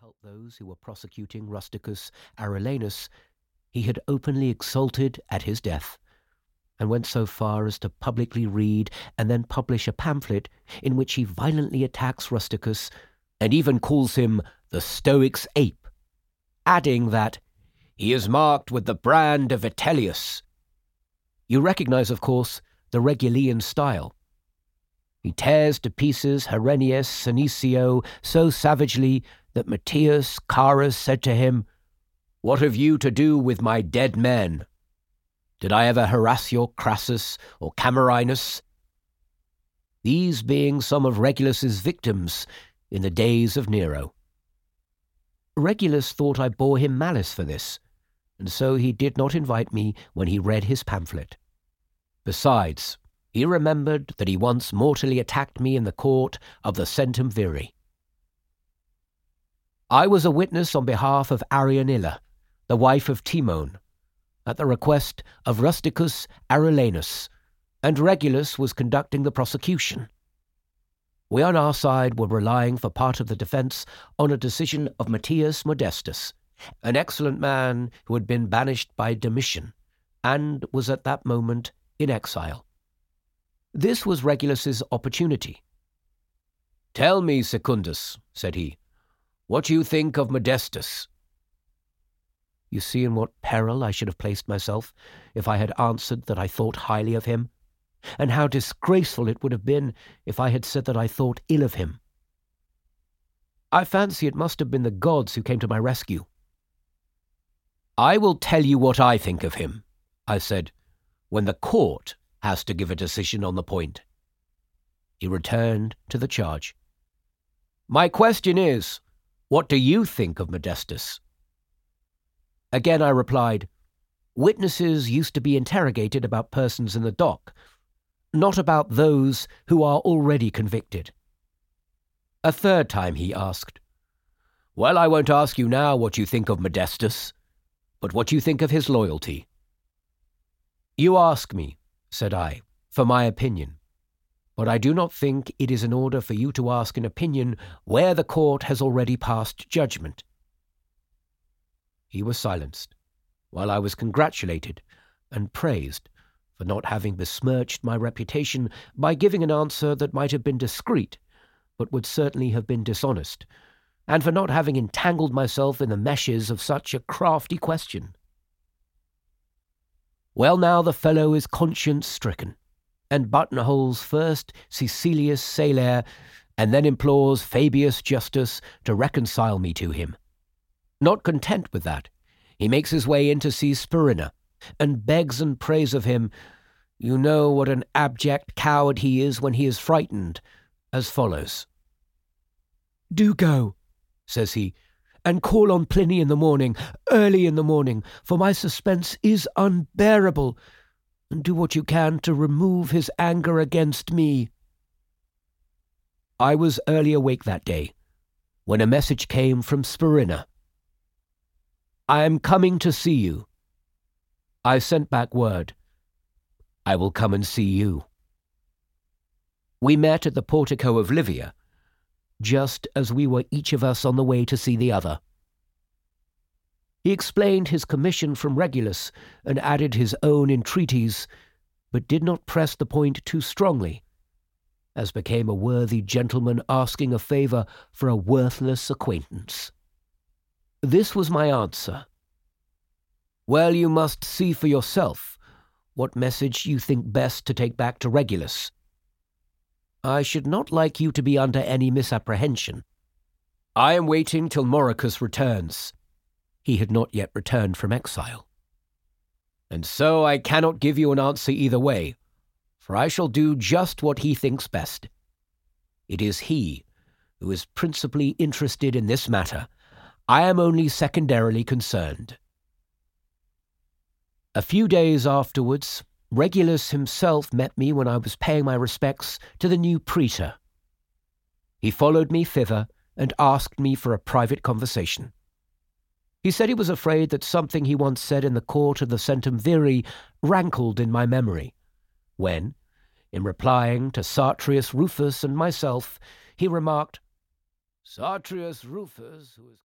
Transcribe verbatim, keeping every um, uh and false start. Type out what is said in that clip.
help those who were prosecuting Rusticus Arulenus, he had openly exulted at his death, and went so far as to publicly read and then publish a pamphlet in which he violently attacks Rusticus and even calls him the Stoic's ape, adding that he is marked with the brand of Vitellius. You recognize, of course, the Regulian style. He tears to pieces Herennius Senecio so savagely that Matthias Carus said to him, "What have you to do with my dead men? Did I ever harass your Crassus or Camerinus?" These being some of Regulus's victims in the days of Nero. Regulus thought I bore him malice for this, and so he did not invite me when he read his pamphlet. Besides, he remembered that he once mortally attacked me in the court of the Centum Viri. I was a witness on behalf of Arianilla, the wife of Timon, at the request of Rusticus Arulenus, and Regulus was conducting the prosecution. We on our side were relying for part of the defence on a decision of Matthias Modestus, an excellent man who had been banished by Domitian, and was at that moment in exile. This was Regulus's opportunity. "Tell me, Secundus," said he, "what you think of Modestus." You see in what peril I should have placed myself if I had answered that I thought highly of him, and how disgraceful it would have been if I had said that I thought ill of him. I fancy it must have been the gods who came to my rescue. "I will tell you what I think of him," I said, "when the court has to give a decision on the point." He returned to the charge. "My question is, what do you think of Modestus?" Again I replied, "Witnesses used to be interrogated about persons in the dock, not about those who are already convicted." A third time he asked, "Well, I won't ask you now what you think of Modestus, but what you think of his loyalty." "You ask me," said I, "for my opinion, but I do not think it is in order for you to ask an opinion where the court has already passed judgment." He was silenced, while I was congratulated and praised for not having besmirched my reputation by giving an answer that might have been discreet, but would certainly have been dishonest, and for not having entangled myself in the meshes of such a crafty question. Well, now the fellow is conscience-stricken, and buttonholes first Caecilius Celer, and then implores Fabius Justus to reconcile me to him. Not content with that, he makes his way in to see Spurinna, and begs and prays of him. You know what an abject coward he is when he is frightened, as follows. "Do go," says he, "and call on Pliny in the morning, early in the morning, for my suspense is unbearable, and do what you can to remove his anger against me." I was early awake that day, when a message came from Spurinna. "I am coming to see you." I sent back word, "I will come and see you." We met at the portico of Livia, just as we were each of us on the way to see the other. He explained his commission from Regulus and added his own entreaties, but did not press the point too strongly, as became a worthy gentleman asking a favour for a worthless acquaintance. This was my answer. "Well, you must see for yourself what message you think best to take back to Regulus. I should not like you to be under any misapprehension. I am waiting till Mauricus returns." He had not yet returned from exile. "And so I cannot give you an answer either way, for I shall do just what he thinks best. It is he who is principally interested in this matter. I am only secondarily concerned." A few days afterwards, Regulus himself met me when I was paying my respects to the new praetor. He followed me thither and asked me for a private conversation. He said he was afraid that something he once said in the court of the Centum Viri rankled in my memory, when, in replying to Sartrius Rufus and myself, he remarked, "Sartrius Rufus, who is